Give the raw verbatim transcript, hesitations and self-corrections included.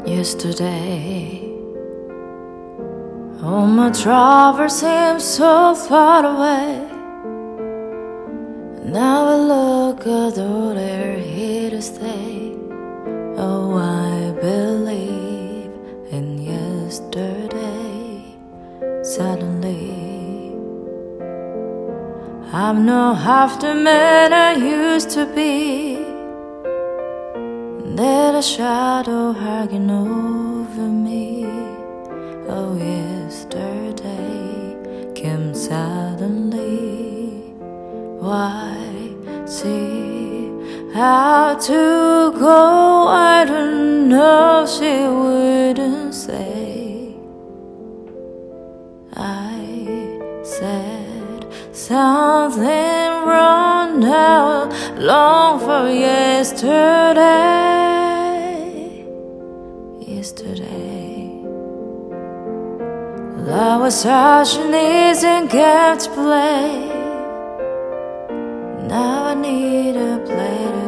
yesterday. Oh, my troubles seem so far away. Now I look at all they're here to stay. Oh, I believe in yesterday. Suddenly, I'm not half the man I used to be. There's a shadow hanging over me. Oh, yesterday came suddenly. Why see how to go? I don't know, she wouldn't say. I said something wrong now, long for yesterday. Yesterday, love was such an easy game to play. Now I need a play